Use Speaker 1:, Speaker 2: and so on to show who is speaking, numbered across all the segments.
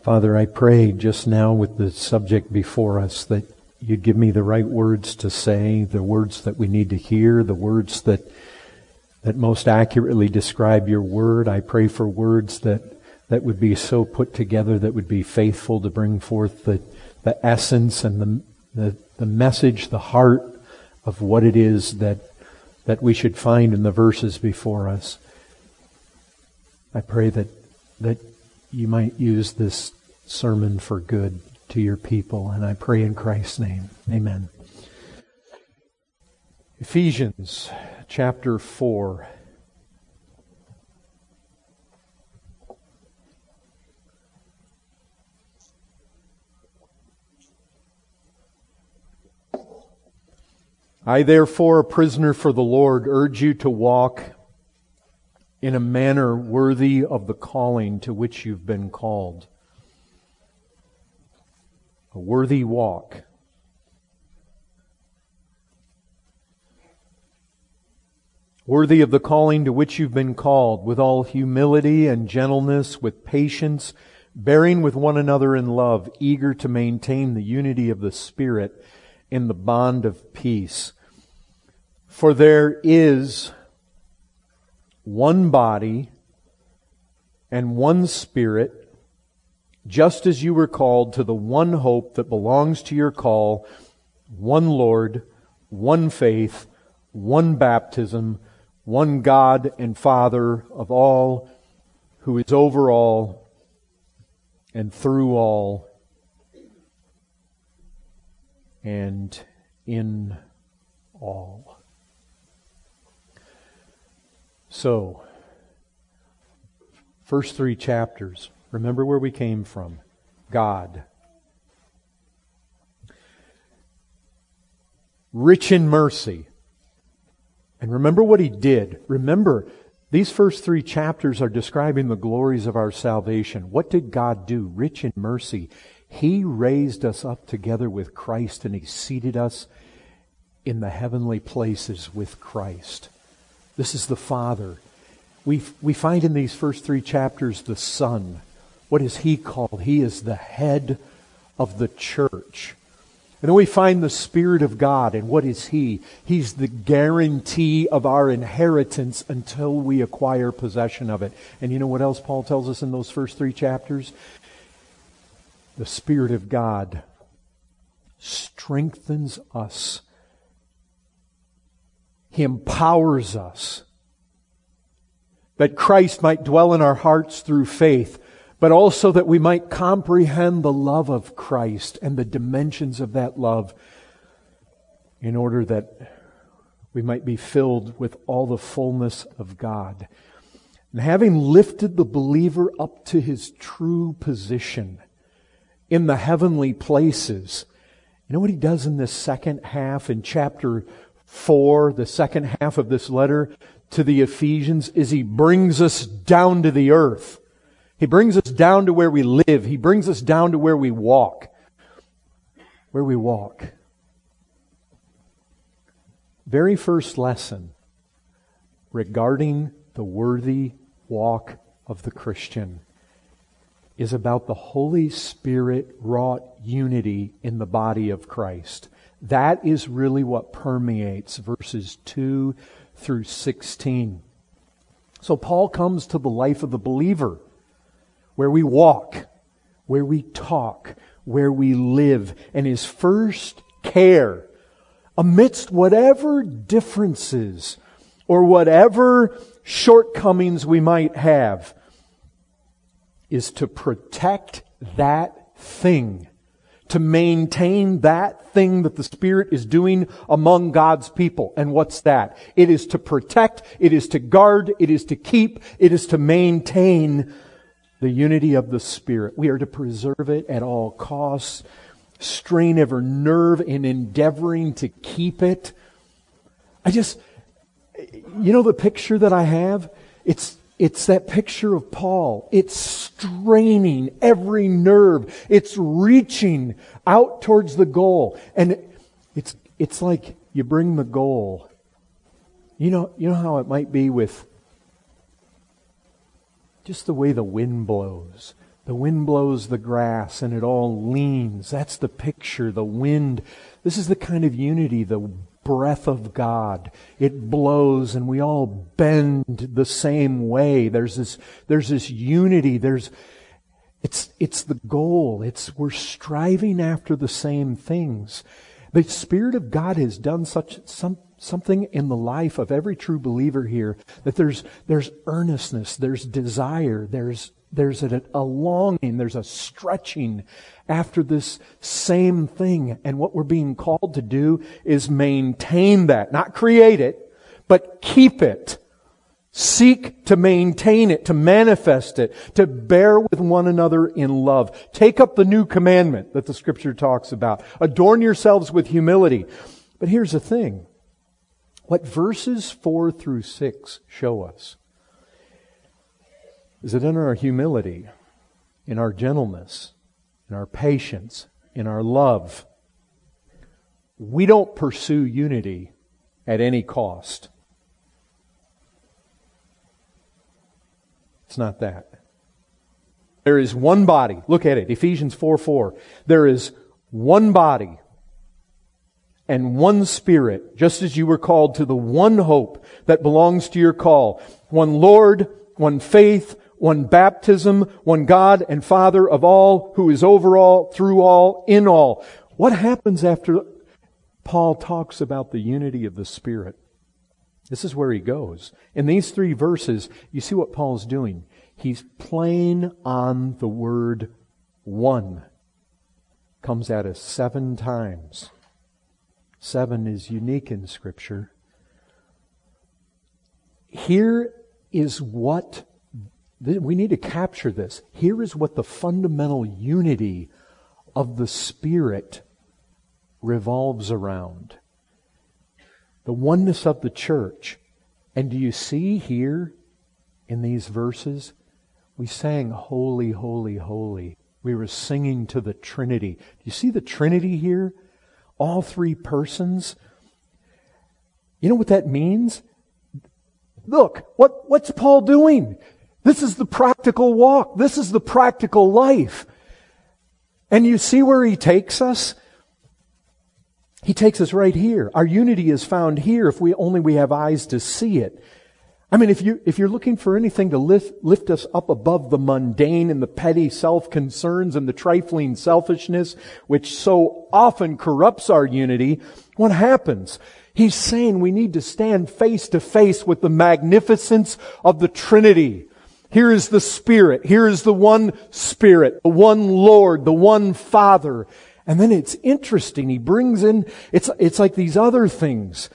Speaker 1: Father, I pray just now with the subject before us that you'd give me the right words to say, the words that we need to hear, the words that most accurately describe your word. I pray for words that would be so put together that would be faithful to bring forth the essence and the message, the heart of what it is that we should find in the verses before us. I pray that you might use this sermon for good to your people, and I pray in Christ's name. Amen. Ephesians chapter 4. I, therefore, a prisoner for the Lord, urge you to walk in a manner worthy of the calling to which you've been called. A worthy walk. Worthy of the calling to which you've been called, with all humility and gentleness, with patience, bearing with one another in love, eager to maintain the unity of the Spirit in the bond of peace. For there is one body and one Spirit, just as you were called to the one hope that belongs to your call, one Lord, one faith, one baptism, one God and Father of all, who is over all and through all and in all. So, first 3 chapters, remember where we came from. God. Rich in mercy. And remember what He did. Remember, these first 3 chapters are describing the glories of our salvation. What did God do? Rich in mercy. He raised us up together with Christ, and He seated us in the heavenly places with Christ. This is the Father. We find in these first 3 chapters the Son. What is He called? He is the head of the church. And then we find the Spirit of God. And what is He? He's the guarantee of our inheritance until we acquire possession of it. And you know what else Paul tells us in those first 3 chapters? The Spirit of God strengthens us. He empowers us that Christ might dwell in our hearts through faith, but also that we might comprehend the love of Christ and the dimensions of that love in order that we might be filled with all the fullness of God. And having lifted the believer up to his true position in the heavenly places, you know what He does in this second half, in chapter 4, the second half of this letter to the Ephesians, is He brings us down to the earth. He brings us down to where we live. He brings us down to where we walk. Where we walk. Very first lesson regarding the worthy walk of the Christian is about the Holy Spirit wrought unity in the body of Christ. That is really what permeates verses 2 through 16. So Paul comes to the life of the believer, where we walk, where we talk, where we live. And his first care, amidst whatever differences or whatever shortcomings we might have, is to protect that thing, to maintain that thing that the Spirit is doing among God's people. And what's that? It is to protect, it is to guard, it is to keep, it is to maintain the unity of the Spirit. We are to preserve it at all costs, strain every nerve in endeavoring to keep it. You know the picture that I have? It's that picture of Paul. It's straining every nerve. It's reaching out towards the goal. And it's like you bring the goal. You know how it might be with just the way the wind blows. The wind blows the grass and it all leans. That's the picture, the wind. This is the kind of unity, the breath of God. It blows and we all bend the same way. There's this unity. It's the goal. We're striving after the same things. The Spirit of God has done something in the life of every true believer here, that there's earnestness, there's desire, there's a longing, there's a stretching after this same thing. And what we're being called to do is maintain that, not create it, but keep it. Seek to maintain it, to manifest it, to bear with one another in love. Take up the new commandment that the Scripture talks about. Adorn yourselves with humility. But here's the thing. What verses 4 through 6 show us is that in our humility, in our gentleness, in our patience, in our love, we don't pursue unity at any cost. It's not that. There is one body. Look at it, Ephesians 4:4. There is one body and one Spirit, just as you were called to the one hope that belongs to your call. One Lord, one faith, one baptism, one God and Father of all, who is over all, through all, in all. What happens after Paul talks about the unity of the Spirit? This is where he goes. In these 3 verses, you see what Paul's doing. He's playing on the word one. Comes at us 7 times. 7 is unique in Scripture. Here is what, we need to capture this. Here is what the fundamental unity of the Spirit revolves around. The oneness of the church. And do you see here in these verses, we sang holy, holy, holy. We were singing to the Trinity. Do you see the Trinity here? All 3 persons. You know what that means? Look, what's Paul doing? This is the practical walk. This is the practical life. And you see where he takes us? He takes us right here. Our unity is found here if we have eyes to see it. I mean, if you're looking for anything to lift us up above the mundane and the petty self-concerns and the trifling selfishness, which so often corrupts our unity, what happens? He's saying we need to stand face to face with the magnificence of the Trinity. Here is the Spirit. Here is the one Spirit, the one Lord, the one Father. And then it's interesting. He brings in, it's like these other things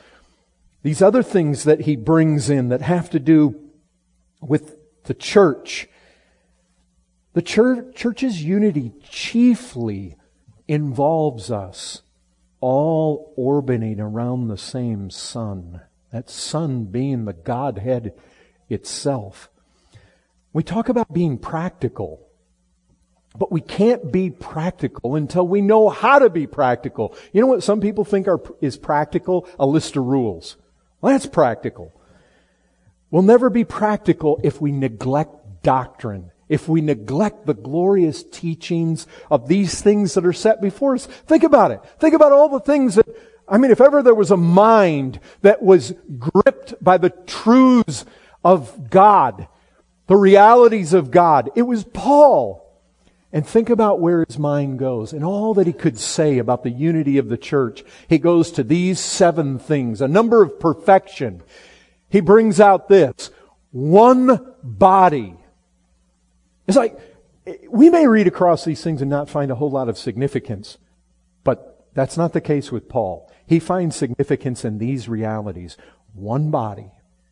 Speaker 1: that he brings in that have to do with the church. The church's unity chiefly involves us all orbiting around the same Son. That Son being the Godhead itself. We talk about being practical. But we can't be practical until we know how to be practical. You know what some people think is practical? A list of rules. Well, that's practical. We'll never be practical if we neglect doctrine. If we neglect the glorious teachings of these things that are set before us. Think about it. Think about all the things that, if ever there was a mind that was gripped by the truths of God, the realities of God, it was Paul. And think about where his mind goes and all that he could say about the unity of the church. He goes to these 7 things, a number of perfection. He brings out this, one body. It's like, we may read across these things and not find a whole lot of significance, but that's not the case with Paul. He finds significance in these realities. One body,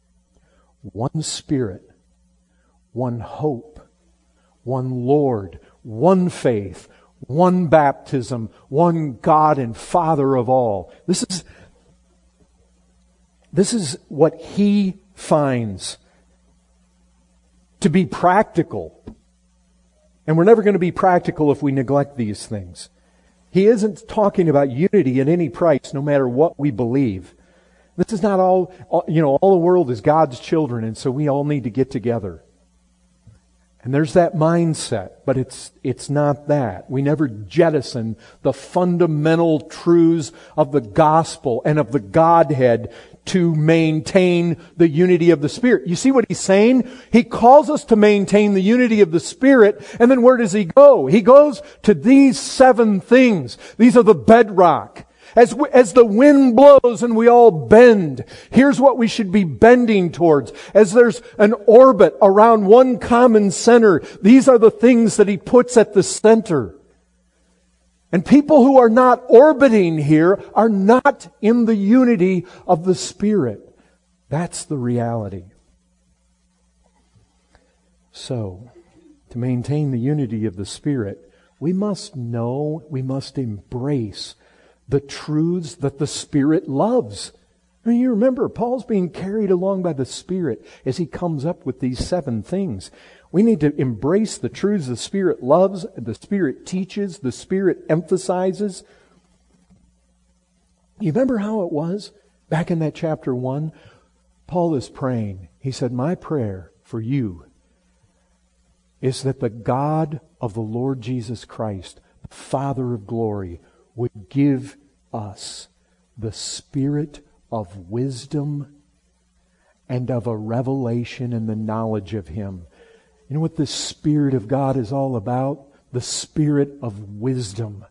Speaker 1: one Spirit, one hope, one Lord, one faith, one baptism, one God and Father of all. This is what he finds to be practical. And we're never going to be practical if we neglect these things. He isn't talking about unity at any price, no matter what we believe. This is not all the world is God's children, and so we all need to get together. And there's that mindset, but it's not that. We never jettison the fundamental truths of the gospel and of the Godhead to maintain the unity of the Spirit. You see what he's saying? He calls us to maintain the unity of the Spirit, and then where does he go? He goes to these 7 things. These are the bedrock. As the wind blows and we all bend, here's what we should be bending towards. As there's an orbit around one common center, these are the things that he puts at the center. And people who are not orbiting here are not in the unity of the Spirit. That's the reality. So, to maintain the unity of the Spirit, we must know, we must embrace the truths that the Spirit loves. I mean, you remember, Paul's being carried along by the Spirit as he comes up with these 7 things. We need to embrace the truths the Spirit loves, the Spirit teaches, the Spirit emphasizes. You remember how it was back in that chapter 1? Paul is praying. He said, my prayer for you is that the God of the Lord Jesus Christ, the Father of glory, would give us the spirit of wisdom and of a revelation in the knowledge of Him. You know what the Spirit of God is all about? The spirit of wisdom.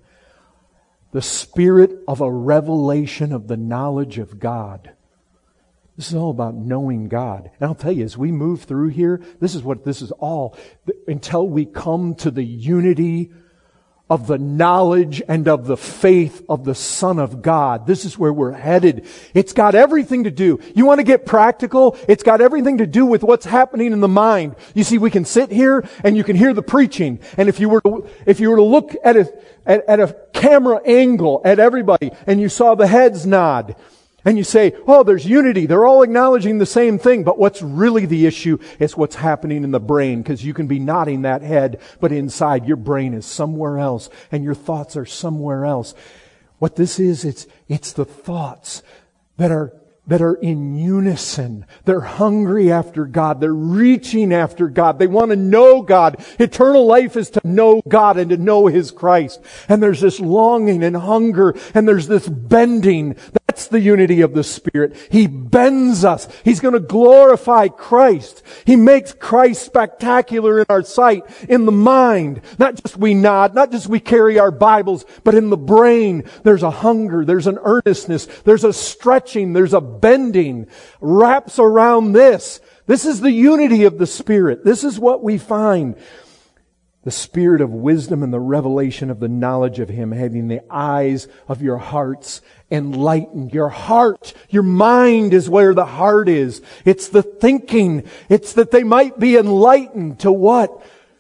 Speaker 1: The spirit of a revelation of the knowledge of God. This is all about knowing God. And I'll tell you, as we move through here, this is what this is all. Until we come to the unity of the knowledge and of the faith of the Son of God. This is where we're headed. It's got everything to do. You want to get practical? It's got everything to do with what's happening in the mind. You see, we can sit here and you can hear the preaching. And if you were to look at a camera angle at everybody and you saw the heads nod, and you say, oh, there's unity. They're all acknowledging the same thing. But what's really the issue is what's happening in the brain. Because you can be nodding that head, but inside your brain is somewhere else. And your thoughts are somewhere else. What this is, it's the thoughts that are in unison. They're hungry after God. They're reaching after God. They want to know God. Eternal life is to know God and to know His Christ. And there's this longing and hunger, and there's this bending. That's the unity of the Spirit. He bends us. He's going to glorify Christ. He makes Christ spectacular in our sight, in the mind. Not just we nod, not just we carry our Bibles, but in the brain. There's a hunger, there's an earnestness, there's a stretching, there's a bending. Wraps around this. This is the unity of the Spirit. This is what we find. The spirit of wisdom and the revelation of the knowledge of Him, having the eyes of your hearts enlightened. Your heart, your mind is where the heart is. It's the thinking. It's that they might be enlightened to what?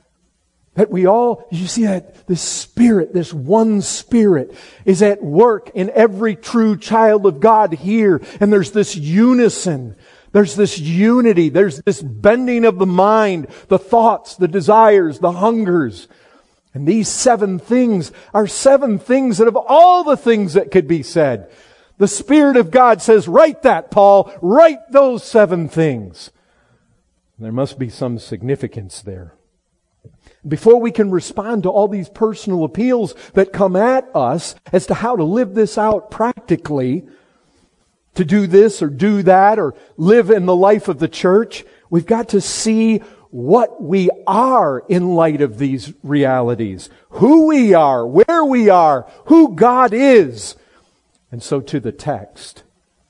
Speaker 1: That we all, you see that this Spirit, this one Spirit is at work in every true child of God here. And there's this unison. There's this unity. There's this bending of the mind, the thoughts, the desires, the hungers. And these 7 things are 7 things out of all the things that could be said. The Spirit of God says, write that, Paul. Write those 7 things. There must be some significance there. Before we can respond to all these personal appeals that come at us as to how to live this out practically, to do this or do that or live in the life of the church, we've got to see what we are in light of these realities. Who we are, where we are, who God is. And so to the text.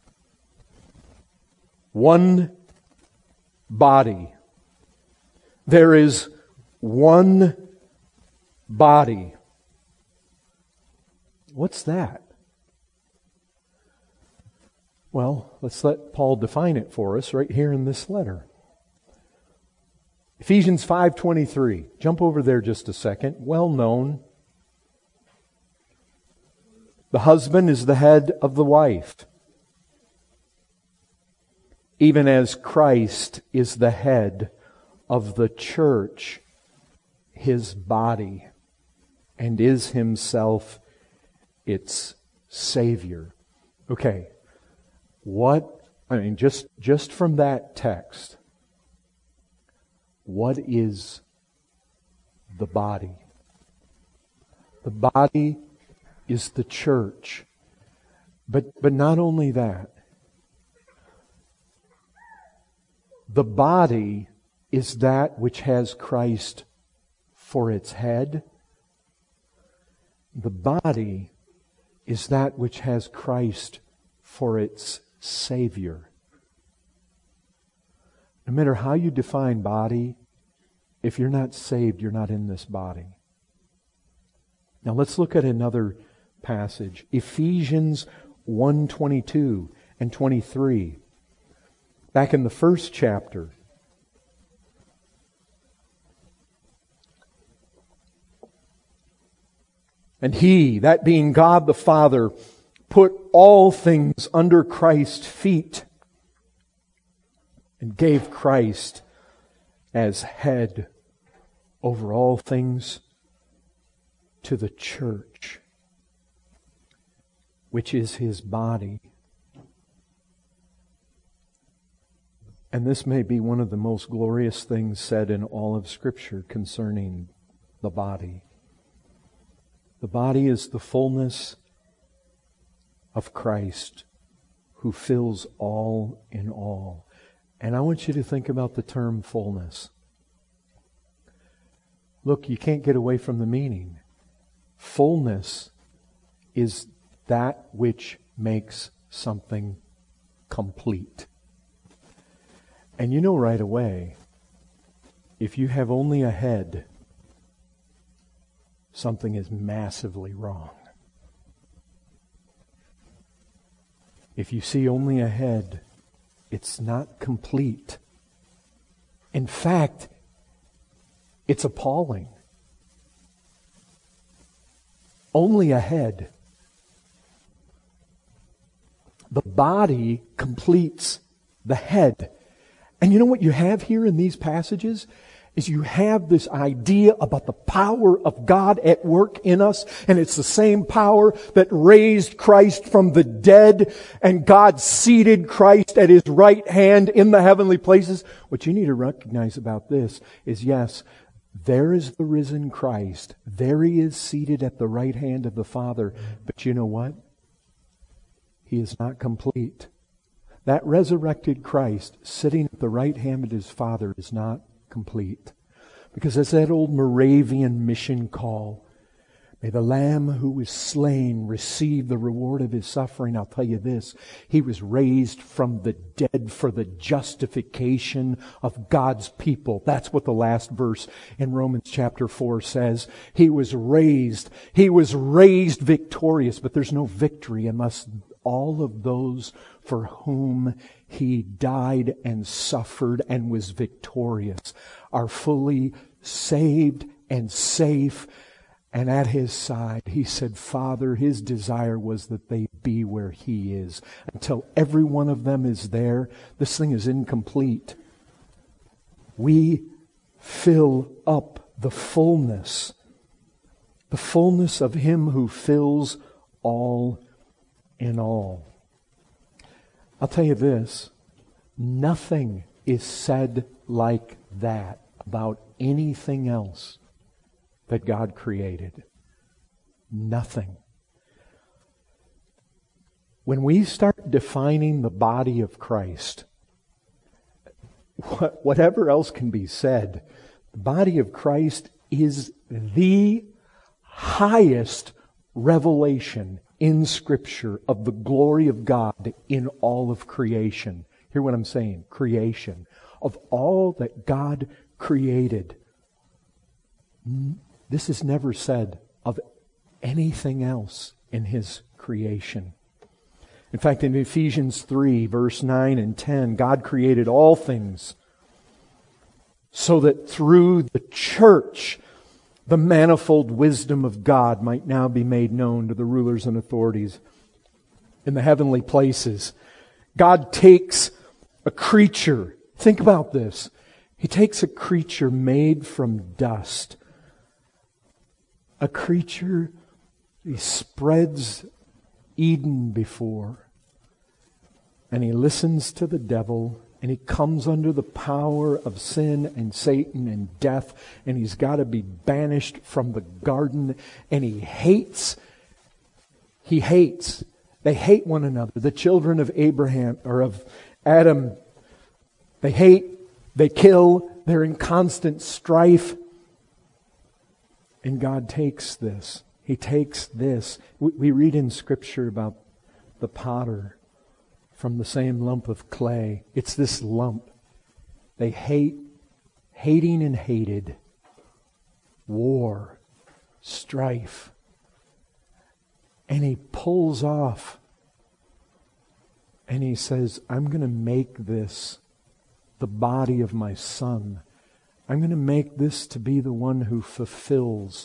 Speaker 1: One body. There is one body. What's that? Well, let's let Paul define it for us right here in this letter. Ephesians 5:23. Jump over there just a second. Well known. The husband is the head of the wife, even as Christ is the head of the church, His body, and is Himself its Savior. Okay. Just from that text, what is the body. The body is the church. But not only that. The body is that which has Christ for its head. The body is that which has Christ for its Savior. No matter how you define body, if you're not saved, you're not in this body. Now let's look at another passage. Ephesians 1:22 and 23. Back in the first chapter. And He, that being God the Father, put all things under Christ's feet and gave Christ as head over all things to the church, which is His body. And this may be one of the most glorious things said in all of Scripture concerning the body. The body is the fullness of Christ, who fills all in all. And I want you to think about the term fullness. Look, you can't get away from the meaning. Fullness is that which makes something complete. And you know right away, if you have only a head, something is massively wrong. If you see only a head, it's not complete. In fact, it's appalling. Only a head. The body completes the head. And you know what you have here in these passages? Is you have this idea about the power of God at work in us, and it's the same power that raised Christ from the dead, and God seated Christ at His right hand in the heavenly places. What you need to recognize about this is, yes, there is the risen Christ. There He is seated at the right hand of the Father. But you know what? He is not complete. That resurrected Christ sitting at the right hand of His Father is not complete. Because as that old Moravian mission call, may the Lamb who was slain receive the reward of His suffering. I'll tell you this, He was raised from the dead for the justification of God's people. That's what the last verse in Romans chapter 4 says. He was raised victorious, but there's no victory unless all of those for whom He died and suffered and was victorious are fully saved and safe and at His side. He said, Father, His desire was that they be where He is. Until every one of them is there, this thing is incomplete. We fill up the fullness of Him who fills all in all. I'll tell you this, nothing is said like that about anything else that God created. Nothing. When we start defining the body of Christ, whatever else can be said, the body of Christ is the highest revelation in Scripture of the glory of God in all of creation. Hear what I'm saying? Creation. Of all that God created. This is never said of anything else in His creation. In fact, in Ephesians 3, verse 9 and 10, God created all things so that through the church, the manifold wisdom of God might now be made known to the rulers and authorities in the heavenly places. God takes a creature. Think about this. He takes a creature made from dust. A creature He spreads Eden before. And He listens to the devil And he comes under the power of sin and Satan and death, and he's got to be banished from the garden, and he hates. They hate one another. The children of Abraham, or of Adam, they hate, they kill, they're in constant strife. And God takes this. He takes this. We read in Scripture about the potter from the same lump of clay. It's this lump. They hating and hated. War, strife. And he pulls off. And he says, I'm going to make this the body of my Son. I'm going to make this to be the one who fulfills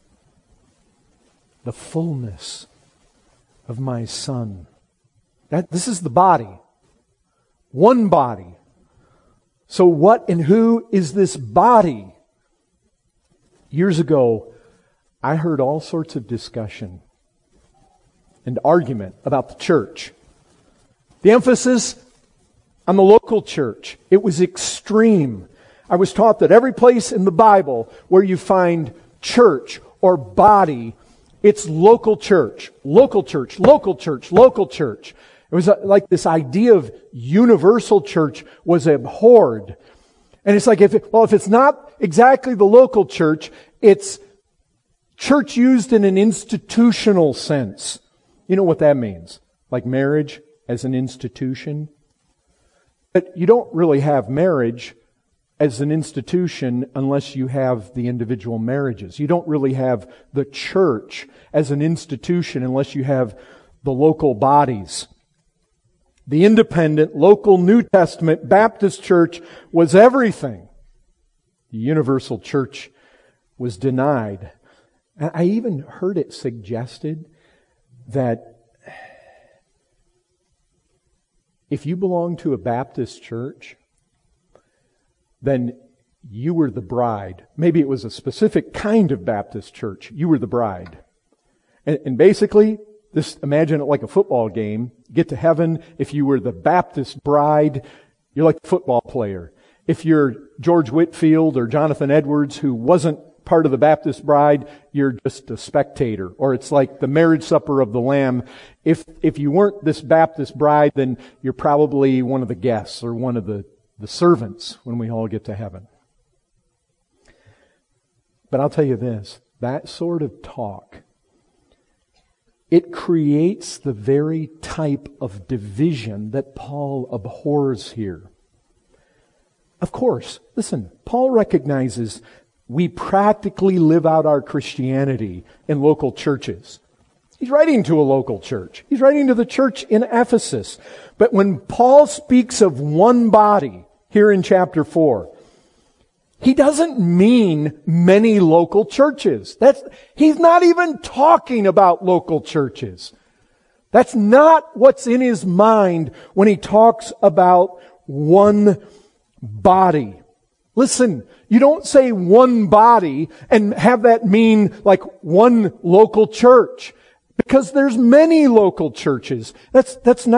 Speaker 1: the fullness of my Son. This is the body. One body. So what and who is this body? Years ago, I heard all sorts of discussion and argument about the church. The emphasis on the local church. It was extreme. I was taught that every place in the Bible where you find church or body, it's local church, local church, local church, local church. It was like this idea of universal church was abhorred. And it's like, if it's not exactly the local church, it's church used in an institutional sense. You know what that means? Like marriage as an institution. But you don't really have marriage as an institution unless you have the individual marriages. You don't really have the church as an institution unless you have the local bodies. The independent, local New Testament Baptist church was everything. The universal church was denied. And I even heard it suggested that if you belong to a Baptist church, then you were the bride. Maybe it was a specific kind of Baptist church. You were the bride. And basically, imagine it like a football game. Get to heaven. If you were the Baptist bride, you're like the football player. If you're George Whitefield or Jonathan Edwards, who wasn't part of the Baptist bride, you're just a spectator. Or it's like the marriage supper of the Lamb. If you weren't this Baptist bride, then you're probably one of the guests or one of the servants when we all get to heaven. But I'll tell you this, that sort of talk, it creates the very type of division that Paul abhors here. Of course, listen, Paul recognizes we practically live out our Christianity in local churches. He's writing to a local church. He's writing to the church in Ephesus. But when Paul speaks of one body here in chapter 4, he doesn't mean many local churches. He's not even talking about local churches. That's not what's in his mind when he talks about one body. Listen, you don't say one body and have that mean like one local church. Because there's many local churches. That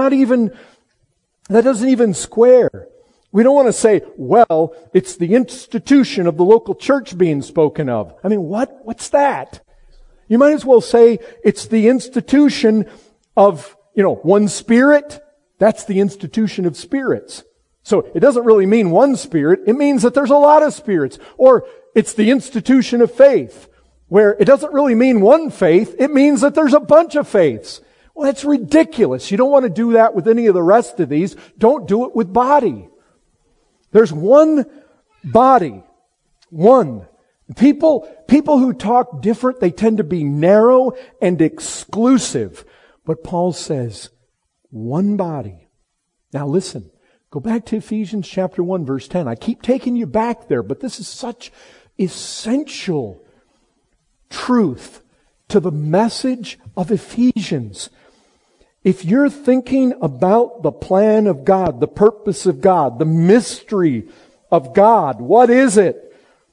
Speaker 1: doesn't even square. We don't want to say, well, it's the institution of the local church being spoken of. I mean, what's that? You might as well say it's the institution of, one spirit. That's the institution of spirits. So it doesn't really mean one spirit. It means that there's a lot of spirits. Or it's the institution of faith, where it doesn't really mean one faith. It means that there's a bunch of faiths. Well, that's ridiculous. You don't want to do that with any of the rest of these. Don't do it with body. There's one body. One. People who talk different, they tend to be narrow and exclusive. But Paul says, one body. Now listen, go back to Ephesians chapter 1, verse 10. I keep taking you back there, but this is such essential truth to the message of Ephesians. If you're thinking about the plan of God, the purpose of God, the mystery of God, what is it?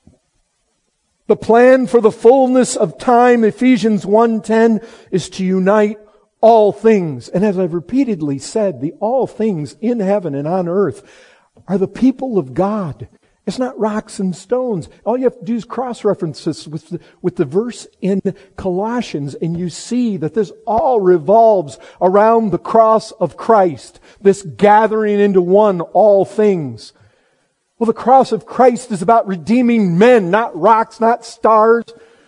Speaker 1: The plan for the fullness of time, Ephesians 1:10, is to unite all things. And as I've repeatedly said, the all things in heaven and on earth are the people of God. It's not rocks and stones. All you have to do is cross-reference with the verse in Colossians, and you see that this all revolves around the cross of Christ, this gathering into one all things. Well, the cross of Christ is about redeeming men, not rocks, not stars.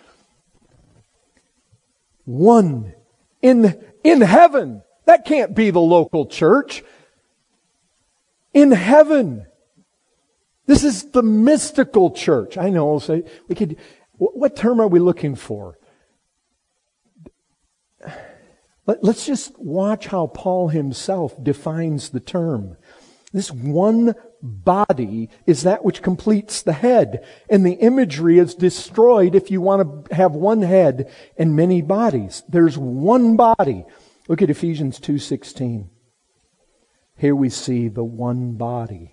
Speaker 1: One in heaven. That can't be the local church. In heaven. This is the mystical church. I know. So what term are we looking for? Let's just watch how Paul himself defines the term. This one body is that which completes the head. And the imagery is destroyed if you want to have one head and many bodies. There's one body. Look at Ephesians 2:16. Here we see the one body.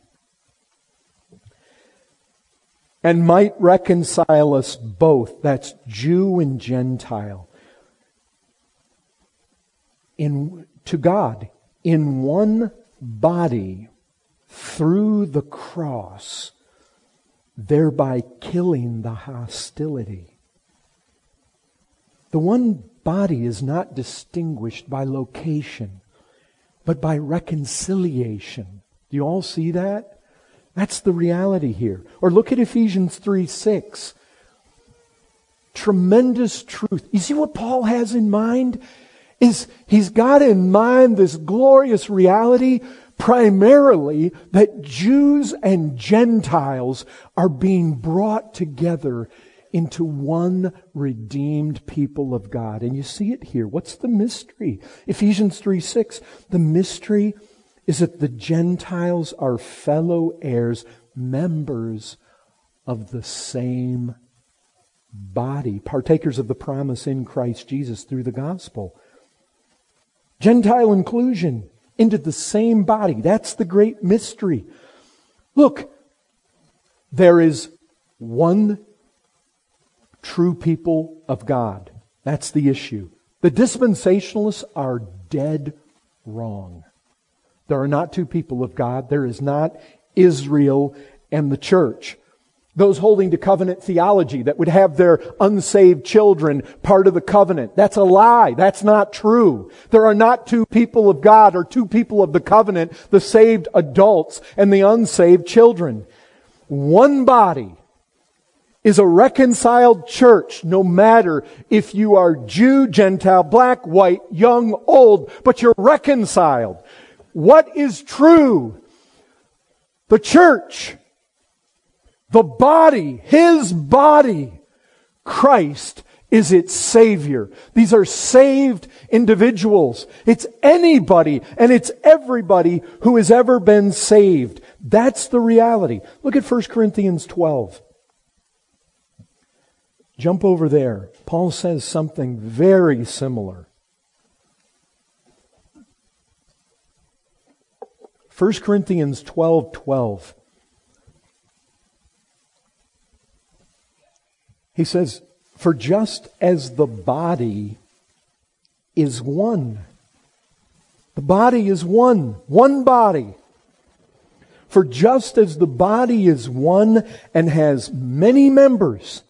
Speaker 1: And might reconcile us both, that's Jew and Gentile, to God in one body through the cross, thereby killing the hostility. The one body is not distinguished by location, but by reconciliation. Do you all see that? That's the reality here. Or look at Ephesians 3:6. Tremendous truth. You see what Paul has in mind? He's got in mind this glorious reality primarily that Jews and Gentiles are being brought together into one redeemed people of God. And you see it here. What's the mystery? Ephesians 3:6. The mystery is that the Gentiles are fellow heirs, members of the same body, partakers of the promise in Christ Jesus through the gospel. Gentile inclusion into the same body. That's the great mystery. Look, there is one true people of God. That's the issue. The dispensationalists are dead wrong. There are not two people of God. There is not Israel and the church. Those holding to covenant theology that would have their unsaved children part of the covenant. That's a lie. That's not true. There are not two people of God or two people of the covenant, the saved adults and the unsaved children. One body is a reconciled church, no matter if you are Jew, Gentile, black, white, young, old, but you're reconciled. What is true? The church, the body, His body, Christ is its Savior. These are saved individuals. It's anybody and it's everybody who has ever been saved. That's the reality. Look at 1 Corinthians 12. Jump over there. Paul says something very similar. 1 Corinthians 12:12. He says, "For just as the body is one." The body is one body. "For just as the body is one and has many members,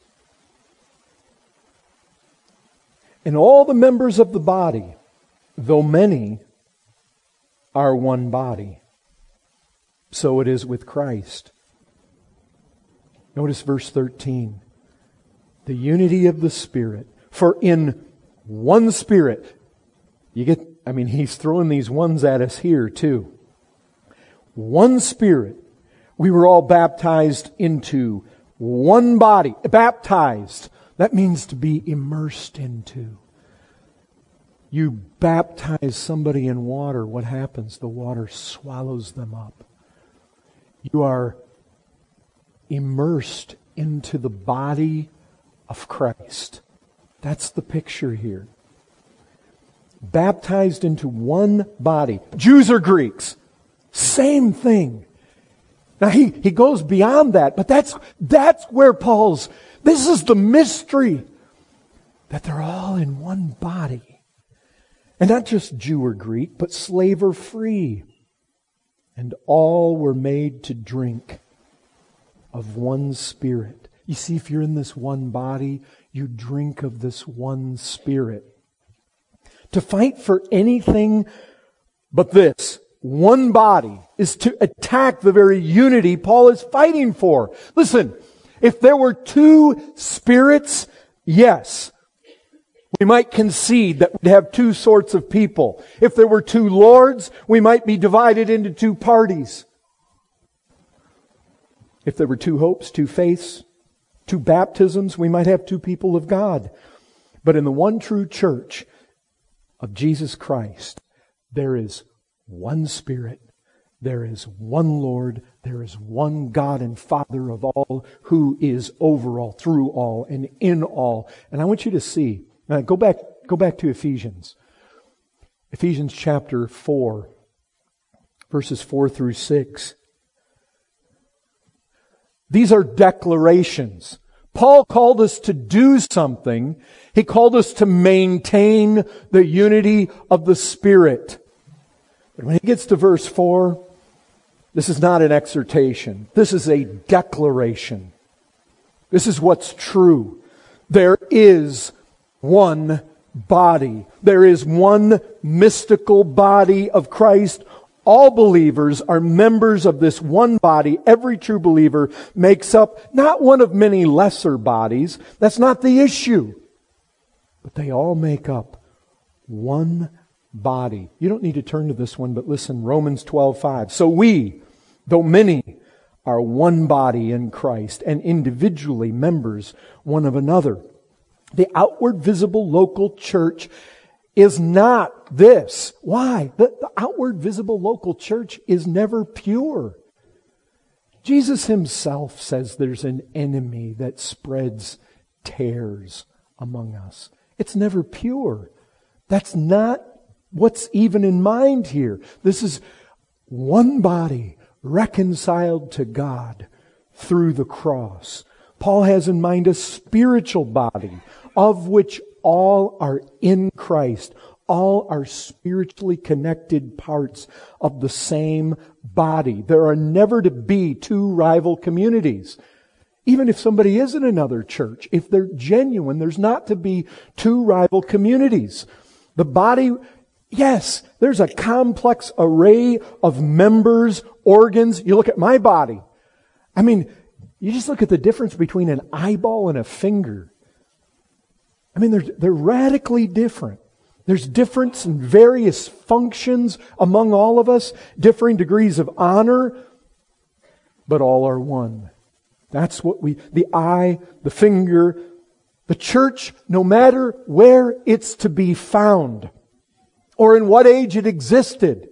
Speaker 1: and all the members of the body, though many, are one body, so it is with Christ." Notice verse 13. The unity of the Spirit. For in one Spirit, he's throwing these ones at us here too. One Spirit, we were all baptized into one body. Baptized. That means to be immersed into. You baptize somebody in water, what happens? The water swallows them up. You are immersed into the body of Christ. That's the picture here. Baptized into one body. Jews or Greeks, same thing. Now he goes beyond that, but that's where this is the mystery, that they're all in one body. And not just Jew or Greek, but slave or free. and all were made to drink of one Spirit. You see, if you're in this one body, you drink of this one Spirit. To fight for anything but this one body is to attack the very unity Paul is fighting for. Listen, if there were two spirits, yes, we might concede that we'd have two sorts of people. If there were two lords, we might be divided into two parties. If there were two hopes, two faiths, two baptisms, we might have two people of God. But in the one true church of Jesus Christ, there is one Spirit, there is one Lord, there is one God and Father of all, who is over all, through all, and in all. And I want you to see, go back to Ephesians. Ephesians chapter 4, verses 4 through 6. These are declarations. Paul called us to do something. He called us to maintain the unity of the Spirit. But when he gets to verse 4, this is not an exhortation. This is a declaration. This is what's true. There is one body. There is one mystical body of Christ. All believers are members of this one body. Every true believer makes up not one of many lesser bodies. That's not the issue. But they all make up one body. You don't need to turn to this one, but listen, Romans 12:5. So we, though many, are one body in Christ and individually members one of another. The outward visible local church is not this. Why? The outward visible local church is never pure. Jesus Himself says there's an enemy that spreads tares among us. It's never pure. That's not what's even in mind here. This is one body reconciled to God through the cross. Paul has in mind a spiritual body of which all are in Christ. All are spiritually connected parts of the same body. There are never to be two rival communities. Even if somebody is in another church, if they're genuine, there's not to be two rival communities. The body, yes, there's a complex array of members, organs. You look at my body. I mean, you just look at the difference between an eyeball and a finger. I mean, they're radically different. There's difference in various functions among all of us, differing degrees of honor, but all are one. That's what the eye, the finger, the church, no matter where it's to be found, or in what age it existed,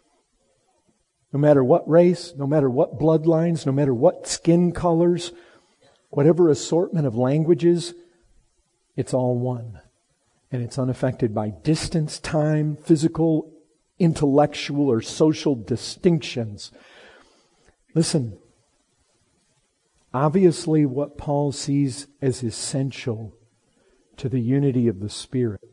Speaker 1: no matter what race, no matter what bloodlines, no matter what skin colors, whatever assortment of languages, it's all one. And it's unaffected by distance, time, physical, intellectual, or social distinctions. Listen, obviously what Paul sees as essential to the unity of the Spirit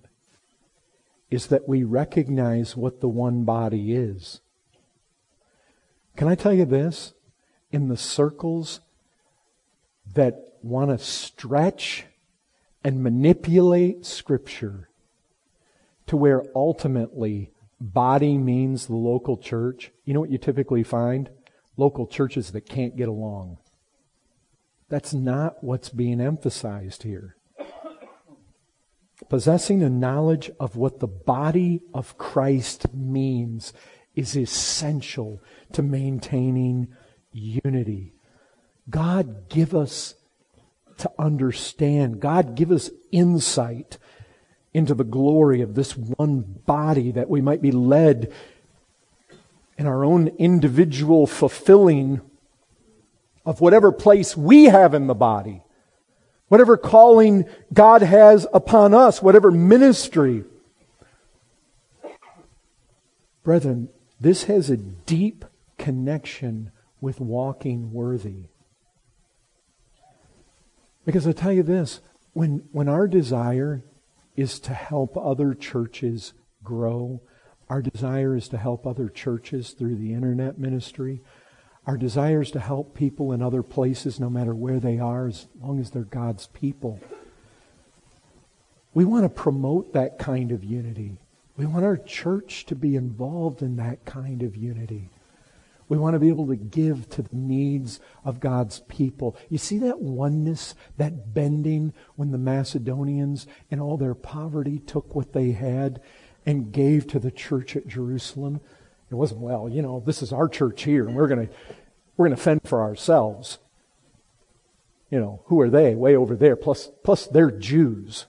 Speaker 1: is that we recognize what the one body is. Can I tell you this? In the circles that want to stretch and manipulate Scripture to where ultimately body means the local church, you know what you typically find? Local churches that can't get along. That's not what's being emphasized here. Possessing a knowledge of what the body of Christ means is essential to maintaining unity. God give us to understand. God give us insight into the glory of this one body, that we might be led in our own individual fulfilling of whatever place we have in the body, whatever calling God has upon us, whatever ministry. Brethren, this has a deep connection with walking worthy. Because I tell you this, when our desire is to help other churches grow, Our desire is to help other churches through the internet ministry. Our desire is to help people in other places, no matter where they are, as long as they're God's people. We want to promote that kind of unity. We want our church to be involved in that kind of unity. We want to be able to give to the needs of God's people. You see that oneness, that bending when the Macedonians in all their poverty took what they had and gave to the church at Jerusalem? It wasn't, well, this is our church here and we're going to fend for ourselves. Who are they? Way over there. Plus they're Jews.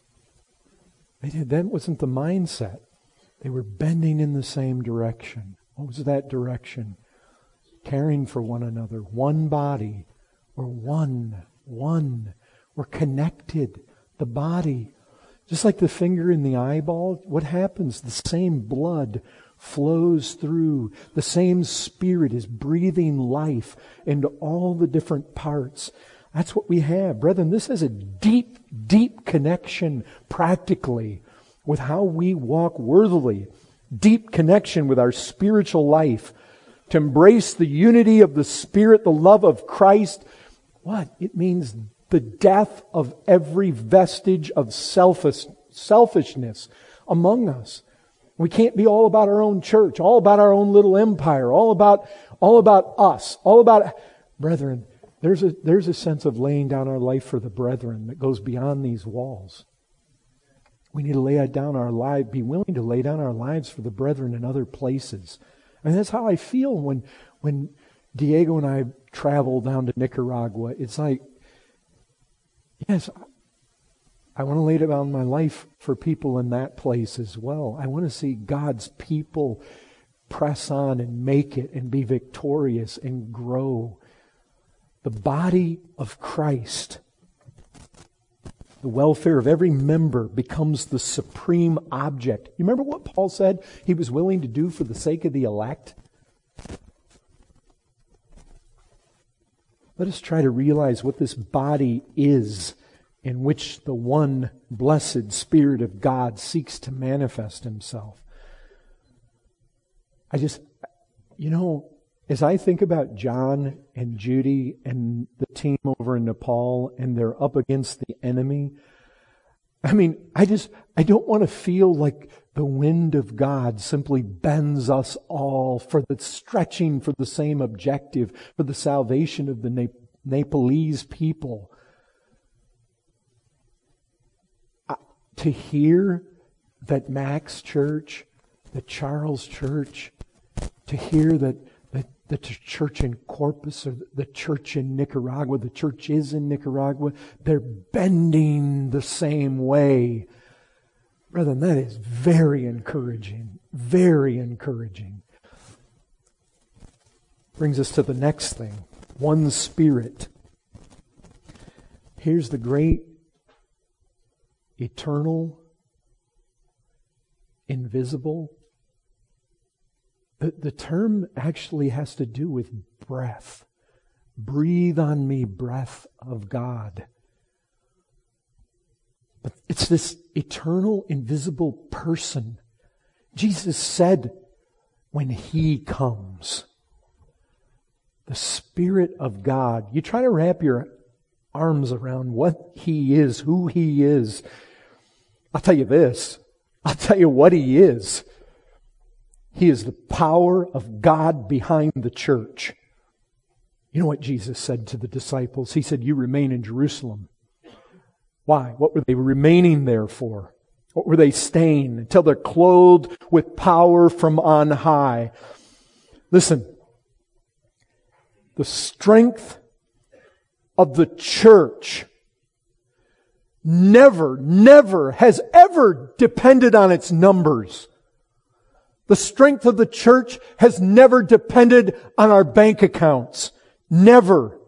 Speaker 1: That wasn't the mindset. They were bending in the same direction. What was that direction? Caring for one another. One body. We're one. We're connected. The body. Just like the finger in the eyeball, what happens? The same blood flows through. The same Spirit is breathing life into all the different parts. That's what we have. Brethren, this has a deep, deep connection practically with how we walk worthily. Deep connection with our spiritual life. To embrace the unity of the Spirit, the love of Christ. What? It means the death of every vestige of selfishness among us. We can't be all about our own church, all about our own little empire, all about us, all about... Brethren, there's a sense of laying down our life for the brethren that goes beyond these walls. We need to lay down our life, be willing to lay down our lives for the brethren in other places. And that's how I feel when Diego and I travel down to Nicaragua. It's like, yes, I want to lay down my life for people in that place as well. I want to see God's people press on and make it and be victorious and grow. The body of Christ, the welfare of every member becomes the supreme object. You remember what Paul said he was willing to do for the sake of the elect? Let us try to realize what this body is in which the one blessed Spirit of God seeks to manifest Himself. As I think about John and Judy and the team over in Nepal and they're up against the enemy, I don't want to feel like the wind of God simply bends us all for the stretching for the same objective, for the salvation of the Nepalese people. To hear that Max Church, the Charles Church, to hear that the church in Corpus or the church in Nicaragua, the church is in Nicaragua, they're bending the same way. Brethren, that is very encouraging. Very encouraging. Brings us to the next thing. One Spirit. Here's the great, eternal, invisible. The term actually has to do with breath. Breathe on me, breath of God. But it's this eternal, invisible person. Jesus said, when He comes, the Spirit of God. You try to wrap your arms around what He is, who He is. I'll tell you this. I'll tell you what He is. He is the power of God behind the church. You know what Jesus said to the disciples? He said, you remain in Jerusalem. Why? What were they remaining there for? What were they staying? Until they're clothed with power from on high. Listen. The strength of the church never has ever depended on its numbers. The strength of the church has never depended on our bank accounts. Never.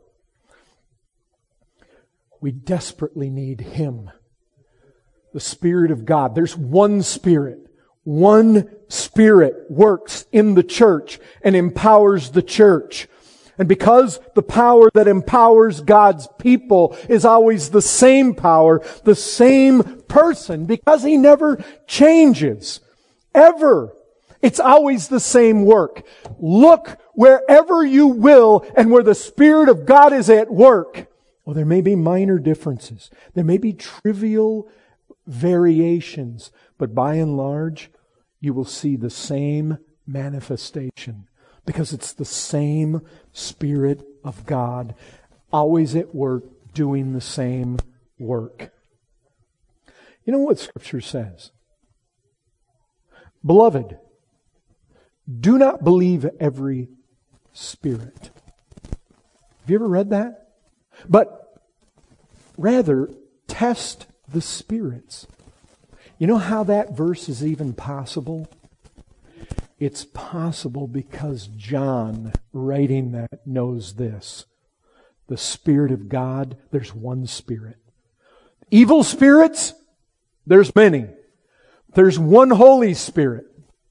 Speaker 1: We desperately need Him. The Spirit of God. There's one Spirit. One Spirit works in the church and empowers the church. And because the power that empowers God's people is always the same power, the same person, because He never changes. Ever. It's always the same work. Look wherever you will and where the Spirit of God is at work. Well, there may be minor differences. There may be trivial variations. But by and large, you will see the same manifestation. Because it's the same Spirit of God, always at work, doing the same work. You know what Scripture says? Beloved, do not believe every spirit. Have you ever read that? But rather, test the spirits. You know how that verse is even possible? It's possible because John, writing that, knows this. The Spirit of God, there's one Spirit. Evil spirits, there's many. There's one Holy Spirit.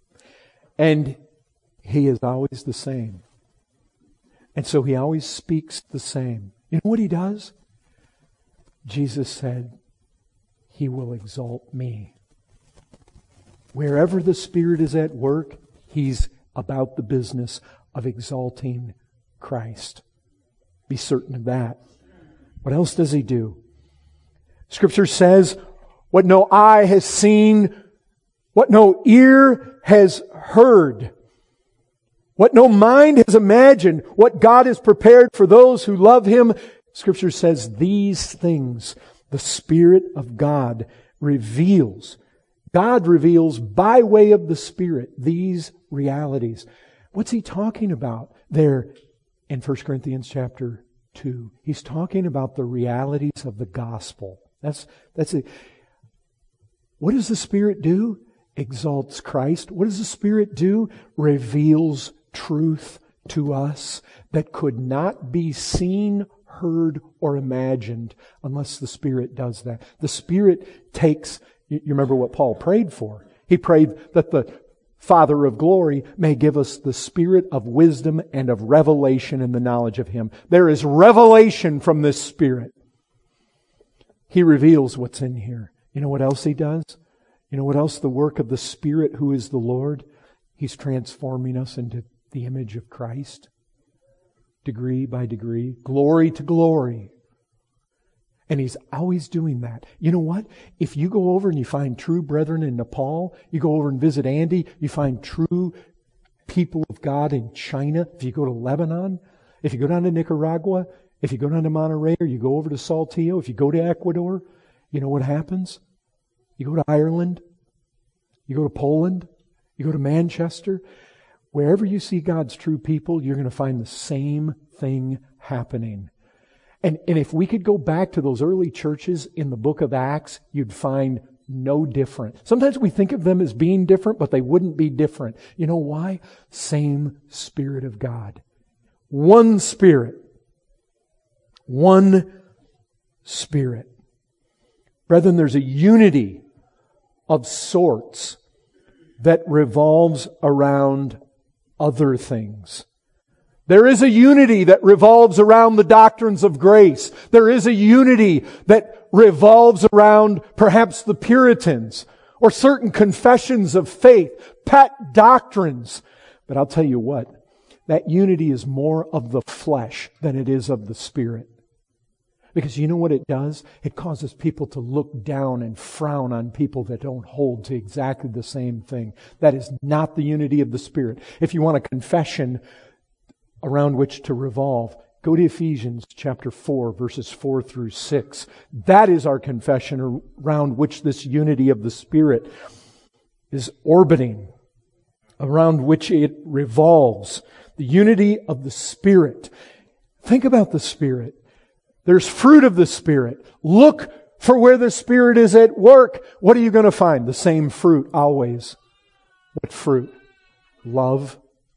Speaker 1: And He is always the same. And so He always speaks the same. You know what He does? Jesus said, He will exalt me. Wherever the Spirit is at work, He's about the business of exalting Christ. Be certain of that. What else does He do? Scripture says, what no eye has seen, what no ear has heard, what no mind has imagined, what God has prepared for those who love Him. Scripture says these things the Spirit of God reveals. God reveals by way of the Spirit these realities. What's He talking about there in 1 Corinthians chapter 2? He's talking about the realities of the gospel. That's it. What does the Spirit do? Exalts Christ. What does the Spirit do? Reveals truth to us that could not be seen, heard, or imagined unless the Spirit does that. The Spirit takes, you remember what Paul prayed for. He prayed that the Father of glory may give us the spirit of wisdom and of revelation in the knowledge of Him. There is revelation from this Spirit. He reveals what's in here. You know what else He does? You know what else the work of the Spirit who is the Lord? He's transforming us into the image of Christ. Degree by degree. Glory to glory. And He's always doing that. You know what? If you go over and you find true brethren in Nepal, you go over and visit Andy, you find true people of God in China, if you go to Lebanon, if you go down to Nicaragua, if you go down to Monterey, or you go over to Saltillo, if you go to Ecuador, you know what happens? You go to Ireland, you go to Poland, you go to Manchester. Wherever you see God's true people, you're going to find the same thing happening. And if we could go back to those early churches in the book of Acts, you'd find no different. Sometimes we think of them as being different, but they wouldn't be different. You know why? Same Spirit of God. One Spirit. One Spirit. Brethren, there's a unity of sorts that revolves around other things. There is a unity that revolves around the doctrines of grace. There is a unity that revolves around perhaps the Puritans or certain confessions of faith, pet doctrines. But I'll tell you what, that unity is more of the flesh than it is of the Spirit. Because you know what it does? It causes people to look down and frown on people that don't hold to exactly the same thing. That is not the unity of the Spirit. If you want a confession around which to revolve, go to Ephesians chapter 4, verses 4 through 6. That is our confession around which this unity of the Spirit is orbiting, around which it revolves. The unity of the Spirit. Think about the Spirit. There's fruit of the Spirit. Look for where the Spirit is at work. What are you going to find? The same fruit always. What fruit? Love,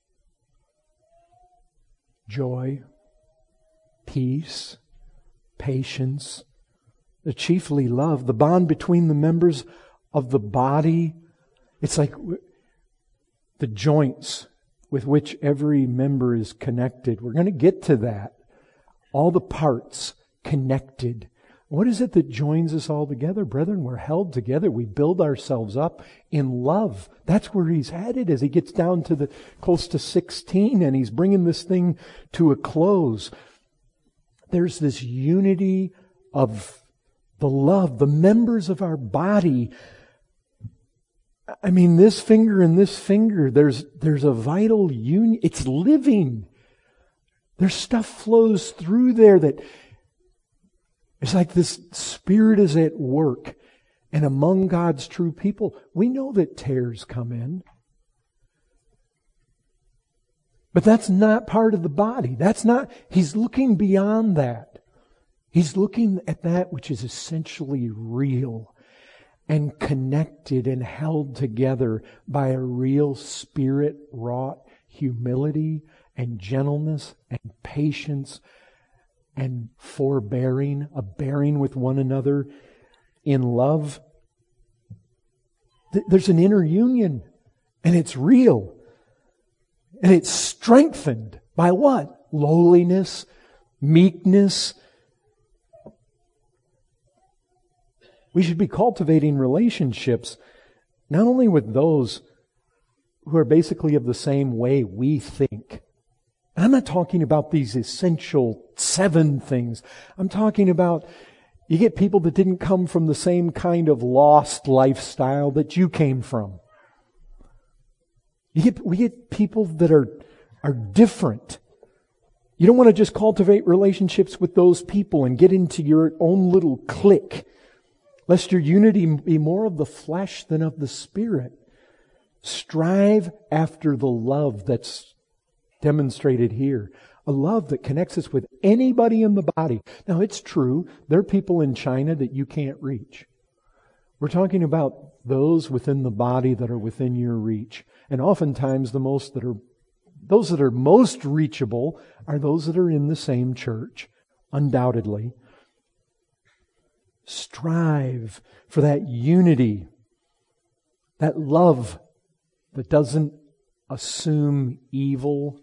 Speaker 1: joy, peace, patience, but chiefly love. The bond between the members of the body. It's like the joints with which every member is connected. We're going to get to that. All the parts connected What is it that joins us all together, brethren? We're held together. We build ourselves up in love. That's where he's headed as he gets down to the close to 16 and he's bringing this thing to a close. There's this unity of the love, the members of our body. I mean, this finger and this finger, there's a vital union. It's living. There's stuff flows through there that it's like this Spirit is at work. And among God's true people, we know that tears come in. But that's not part of the body. He's looking beyond that. He's looking at that which is essentially real and connected and held together by a real Spirit-wrought humility and gentleness and patience and forbearing, a bearing with one another in love. There's an inner union, and it's real. And it's strengthened by what? Lowliness, meekness. We should be cultivating relationships not only with those who are basically of the same way we think. And I'm not talking about these essential 7 things. I'm talking about you get people that didn't come from the same kind of lost lifestyle that you came from. We get people that are different. You don't want to just cultivate relationships with those people and get into your own little clique, lest your unity be more of the flesh than of the Spirit. Strive after the love that's demonstrated here. A love that connects us with anybody in the body. Now, it's true, there are people in China that you can't reach. We're talking about those within the body that are within your reach. And oftentimes those that are most reachable are those that are in the same church, undoubtedly. Strive for that unity, that love that doesn't assume evil.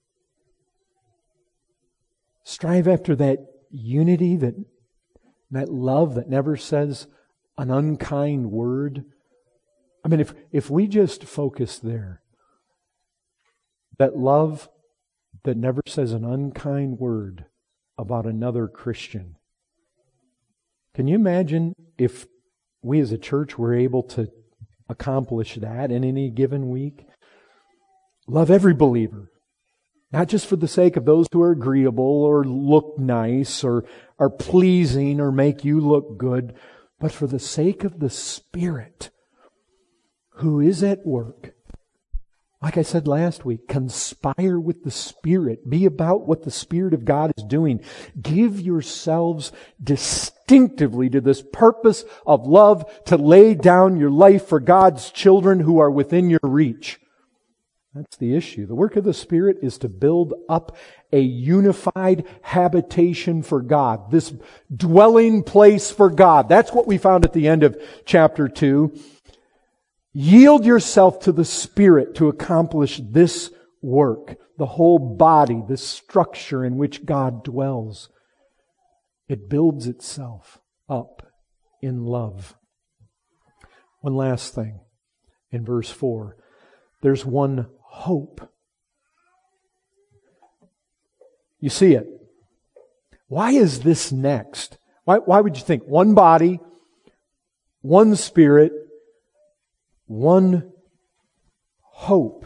Speaker 1: Strive after that unity, that love that never says an unkind word. I mean, if we just focus there, that love that never says an unkind word about another Christian. Can you imagine if we as a church were able to accomplish that in any given week? Love every believer. Not just for the sake of those who are agreeable or look nice or are pleasing or make you look good, but for the sake of the Spirit who is at work. Like I said last week, conspire with the Spirit. Be about what the Spirit of God is doing. Give yourselves distinctively to this purpose of love to lay down your life for God's children who are within your reach. That's the issue. The work of the Spirit is to build up a unified habitation for God. This dwelling place for God. That's what we found at the end of chapter 2. Yield yourself to the Spirit to accomplish this work. The whole body, this structure in which God dwells. It builds itself up in love. One last thing. In verse 4, there's one hope. You see it. Why is this next? Why would you think one body, one Spirit, one hope?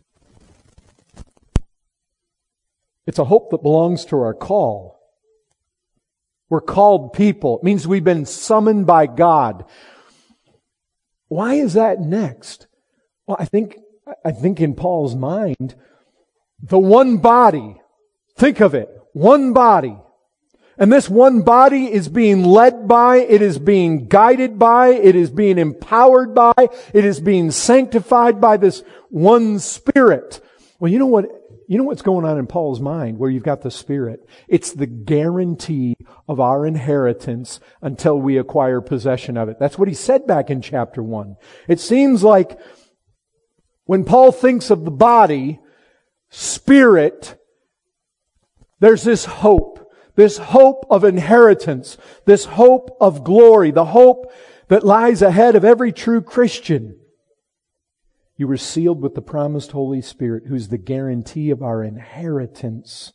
Speaker 1: It's a hope that belongs to our call. We're called people. It means we've been summoned by God. Why is that next? Well, I think in Paul's mind, the one body, think of it, one body. And this one body is being led by, it is being guided by, it is being empowered by, it is being sanctified by this one Spirit. Well, you know what's going on in Paul's mind where you've got the Spirit? It's the guarantee of our inheritance until we acquire possession of it. That's what he said back in chapter 1. It seems like when Paul thinks of the body, Spirit, there's this hope. this hope of inheritance, this hope of glory, the hope that lies ahead of every true Christian. You were sealed with the promised Holy Spirit, who's the guarantee of our inheritance.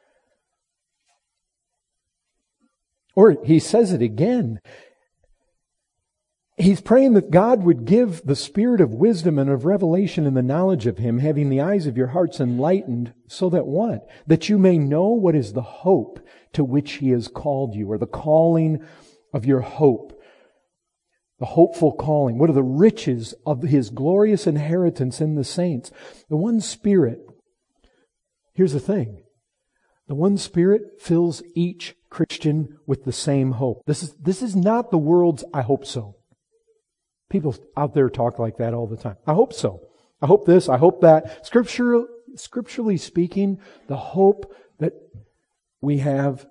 Speaker 1: Or he says it again. He's praying that God would give the spirit of wisdom and of revelation in the knowledge of Him, having the eyes of your hearts enlightened, so that what? That you may know what is the hope to which He has called you, or the calling of your hope. The hopeful calling. What are the riches of His glorious inheritance in the saints? The one Spirit. Here's the thing. The one Spirit fills each Christian with the same hope. This is not the world's "I hope so." People out there talk like that all the time. I hope so. I hope this. I hope that. Scripturally speaking, the hope that we have,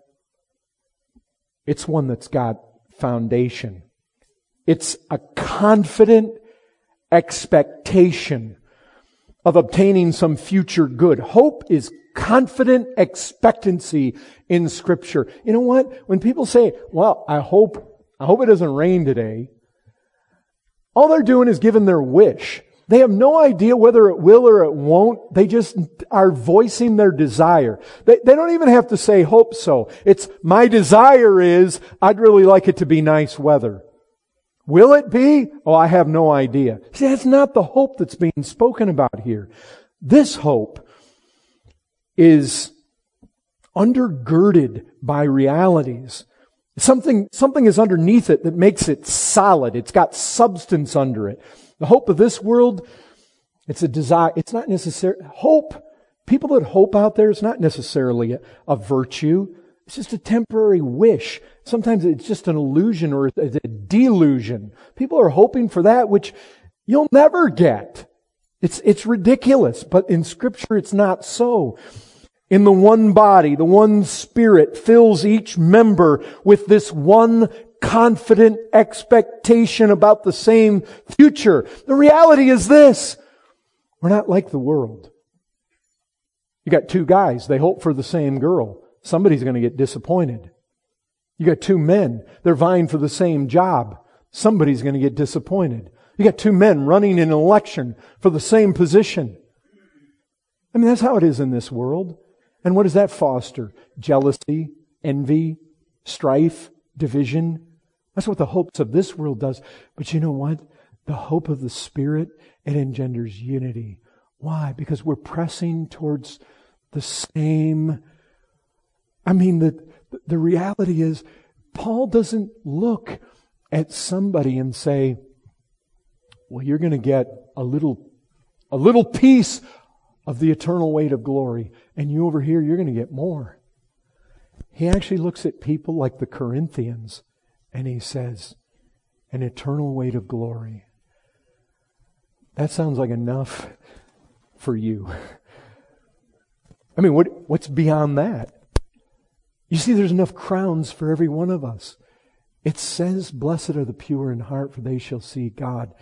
Speaker 1: it's one that's got foundation. It's a confident expectation of obtaining some future good. Hope is confident expectancy in Scripture. You know what? When people say, well, I hope it doesn't rain today, all they're doing is giving their wish. They have no idea whether it will or it won't. They just are voicing their desire. They don't even have to say hope so. It's my desire is I'd really like it to be nice weather. Will it be? Oh, I have no idea. See, that's not the hope that's being spoken about here. This hope is undergirded by realities. Something is underneath it that makes it solid. It's got substance under it. The hope of this world, it's a desire. It's not necessarily hope. People that hope out there, it's not necessarily a virtue. It's just a temporary wish. Sometimes it's just an illusion or a delusion. People are hoping for that which you'll never get. It's ridiculous, but in Scripture it's not so. In the one body, the one Spirit fills each member with this one confident expectation about the same future. The reality is this. We're not like the world. You got two guys, they hope for the same girl. Somebody's going to get disappointed. You got two men, they're vying for the same job. Somebody's going to get disappointed. You got two men running in an election for the same position. I mean, that's how it is in this world. And what does that foster? Jealousy, envy, strife, division. That's what the hopes of this world does. But you know what? The hope of the Spirit, it engenders unity. Why? Because we're pressing towards the same. I mean, the reality is, Paul doesn't look at somebody and say, well, you're going to get a little piece of the eternal weight of glory, and you over here, you're going to get more. He actually looks at people like the Corinthians, and he says, an eternal weight of glory. That sounds like enough for you. I mean, what's beyond that? You see, there's enough crowns for every one of us. It says, blessed are the pure in heart, for they shall see God.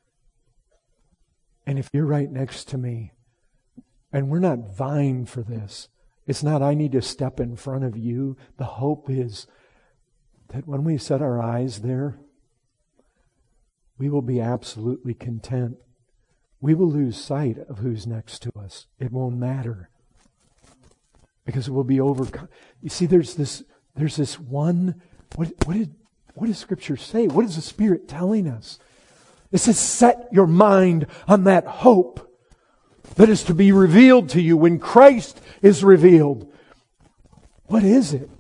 Speaker 1: And if you're right next to me, and we're not vying for this, it's not I need to step in front of you. The hope is that when we set our eyes there, we will be absolutely content. We will lose sight of who's next to us. It won't matter. Because it will be overcome. You see, there's this one. What does Scripture say? What is the Spirit telling us? It says, set your mind on that hope that is to be revealed to you when Christ is revealed. What is it?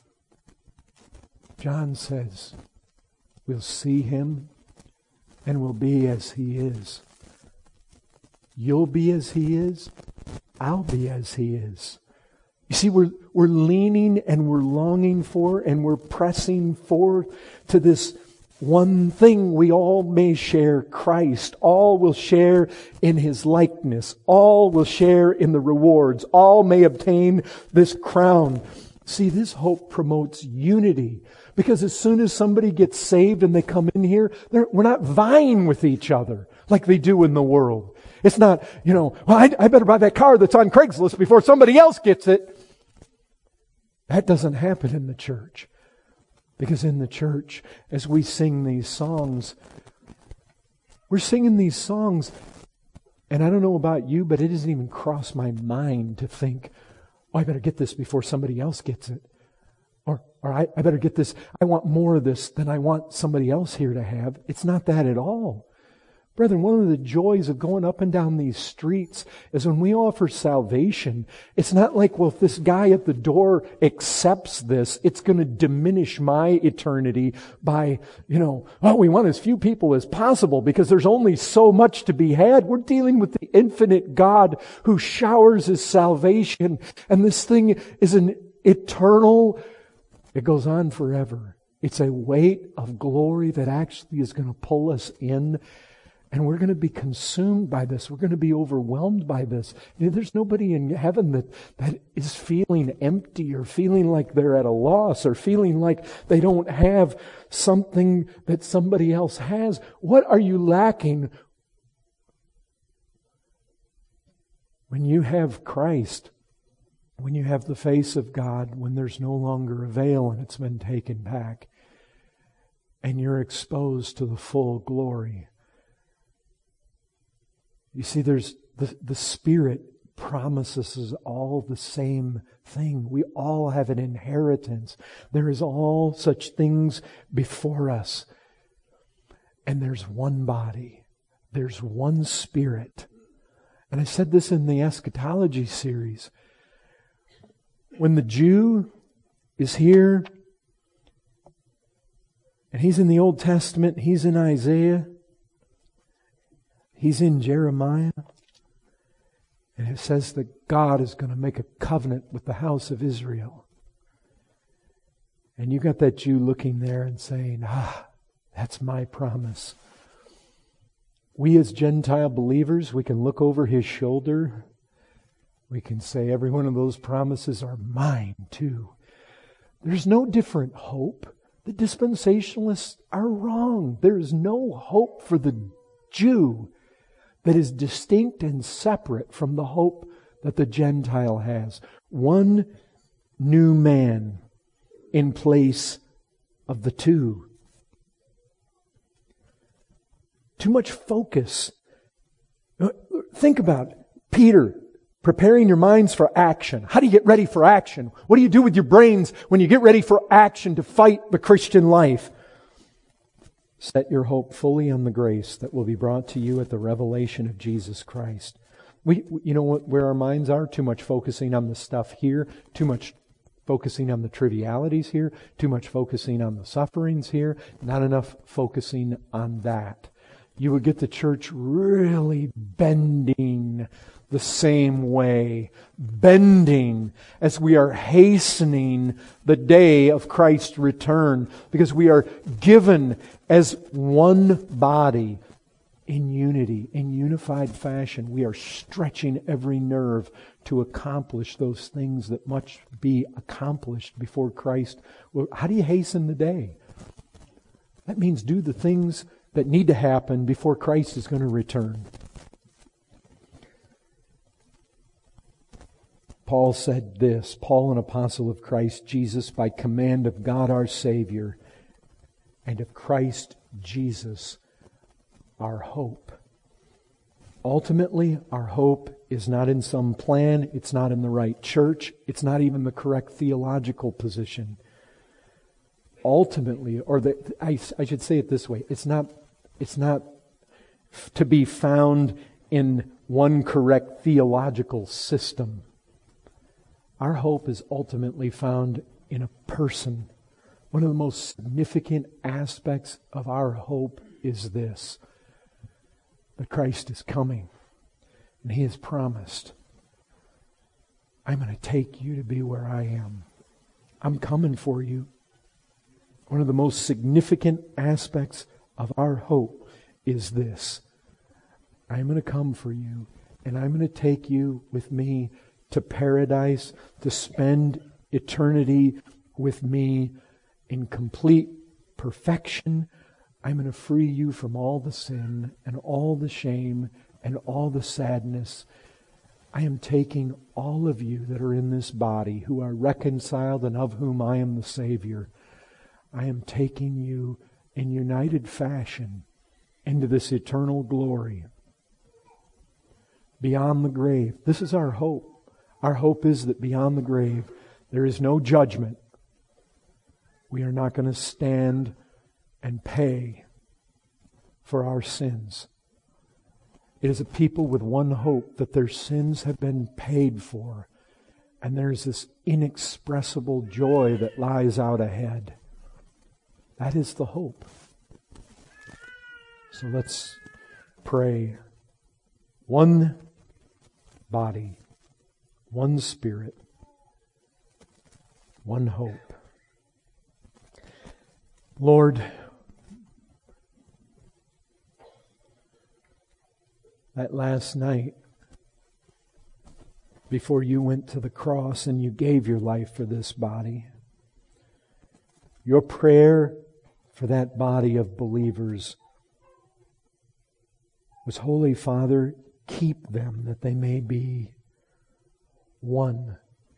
Speaker 1: John says, we'll see Him and we'll be as He is. You'll be as He is. I'll be as He is. You see, we're leaning and we're longing for and we're pressing forward to this one thing. We all may share Christ. All will share in His likeness. All will share in the rewards. All may obtain this crown. See, this hope promotes unity. Because as soon as somebody gets saved and they come in here, we're not vying with each other like they do in the world. It's not, well, I better buy that car that's on Craigslist before somebody else gets it. That doesn't happen in the church. Because in the church, as we sing these songs, we're singing these songs, and I don't know about you, but it doesn't even cross my mind to think, oh, I better get this before somebody else gets it. Or I better get this. I want more of this than I want somebody else here to have. It's not that at all. Brethren, one of the joys of going up and down these streets is when we offer salvation, it's not like, well, if this guy at the door accepts this, it's going to diminish my eternity by, we want as few people as possible because there's only so much to be had. We're dealing with the infinite God who showers His salvation, and this thing is an eternal, it goes on forever. It's a weight of glory that actually is going to pull us in. And we're going to be consumed by this. We're going to be overwhelmed by this. There's nobody in heaven that is feeling empty or feeling like they're at a loss or feeling like they don't have something that somebody else has. What are you lacking when you have Christ? When you have the face of God, when there's no longer a veil and it's been taken back, and you're exposed to the full glory. You see, there's the Spirit promises us all the same thing. We all have an inheritance. There is all such things before us. And there's one body. There's one Spirit. And I said this in the eschatology series. When the Jew is here, and he's in the Old Testament, he's in Isaiah, he's in Jeremiah, and it says that God is going to make a covenant with the house of Israel. And you got that Jew looking there and saying, that's my promise. We as Gentile believers, we can look over his shoulder. We can say every one of those promises are mine too. There's no different hope. The dispensationalists are wrong. There is no hope for the Jew that is distinct and separate from the hope that the Gentile has. One new man in place of the two. Too much focus. Think about it. Peter, preparing your minds for action. How do you get ready for action? What do you do with your brains when you get ready for action to fight the Christian life? Set your hope fully on the grace that will be brought to you at the revelation of Jesus Christ. You know what? Where our minds are? Too much focusing on the stuff here. Too much focusing on the trivialities here. Too much focusing on the sufferings here. Not enough focusing on that. You would get the church really bending the same way, bending as we are hastening the day of Christ's return, because we are given as one body in unity, in unified fashion. We are stretching every nerve to accomplish those things that must be accomplished before Christ. Well, how do you hasten the day? That means do the things that need to happen before Christ is going to return. Paul said this, Paul, an apostle of Christ Jesus, by command of God our Savior, and of Christ Jesus, our hope. Ultimately, our hope is not in some plan. It's not in the right church. It's not even the correct theological position. Ultimately, I should say it this way, it's not to be found in one correct theological system. Our hope is ultimately found in a person. One of the most significant aspects of our hope is this: that Christ is coming, and He has promised, I'm going to take you to be where I am. I'm coming for you. One of the most significant aspects of our hope is this: I'm going to come for you, and I'm going to take you with me to paradise, to spend eternity with me in complete perfection. I'm going to free you from all the sin and all the shame and all the sadness. I am taking all of you that are in this body, who are reconciled and of whom I am the Savior. I am taking you in united fashion into this eternal glory beyond the grave. This is our hope. Our hope is that beyond the grave there is no judgment. We are not going to stand and pay for our sins. It is a people with one hope, that their sins have been paid for. And there's this inexpressible joy that lies out ahead. That is the hope. So let's pray. One body, one Spirit, one hope. Lord, that last night, before you went to the cross and you gave your life for this body, your prayer for that body of believers was, Holy Father, keep them that they may be one.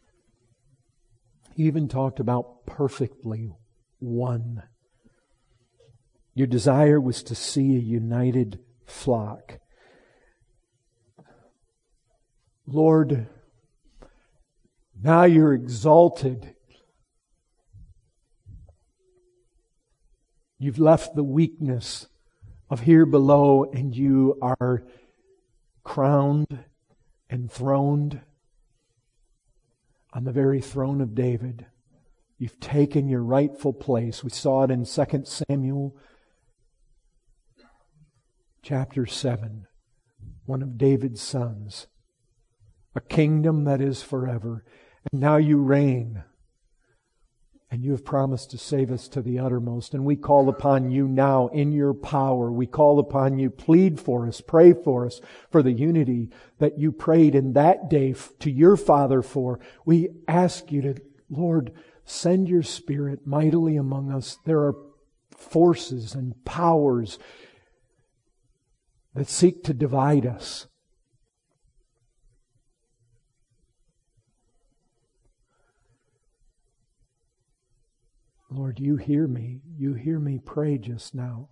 Speaker 1: He even talked about perfectly one. Your desire was to see a united flock. Lord, now you're exalted. You've left the weakness of here below, and you are crowned, enthroned on the very throne of David. You've taken your rightful place. We saw it in 2 Samuel chapter 7, one of David's sons. A kingdom that is forever. And now you reign. And you have promised to save us to the uttermost. And we call upon you now in your power. We call upon you. Plead for us. Pray for us. For the unity that you prayed in that day to your Father for. We ask you to, Lord, send your Spirit mightily among us. There are forces and powers that seek to divide us. Lord, you hear me. You hear me pray just now.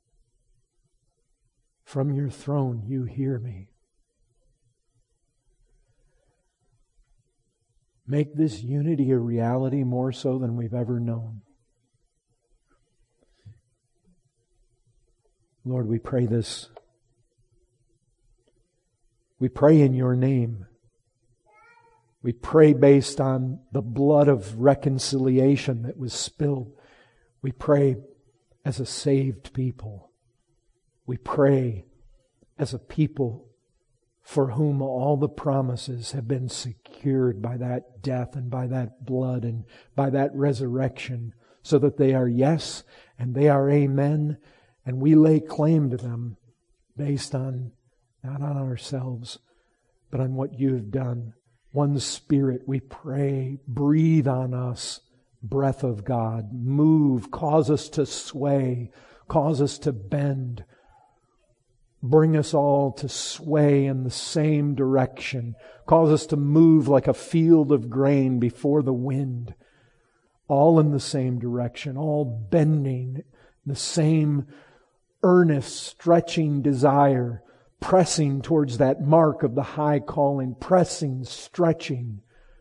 Speaker 1: From your throne, you hear me. Make this unity a reality more so than we've ever known. Lord, we pray this. We pray in your name. We pray based on the blood of reconciliation that was spilled. We pray as a saved people. We pray as a people for whom all the promises have been secured by that death and by that blood and by that resurrection, so that they are yes and they are amen, and we lay claim to them based on, not on ourselves, but on what you have done. One Spirit, we pray, breathe on us, breath of God. Move, cause us to sway, cause us to bend. Bring us all to sway in the same direction. Cause us to move like a field of grain before the wind. All in the same direction, all bending, the same earnest, stretching desire. Pressing towards that mark of the high calling. Pressing, stretching.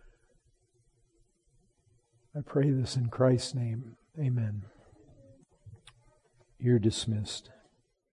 Speaker 1: I pray this in Christ's name. Amen. You're dismissed.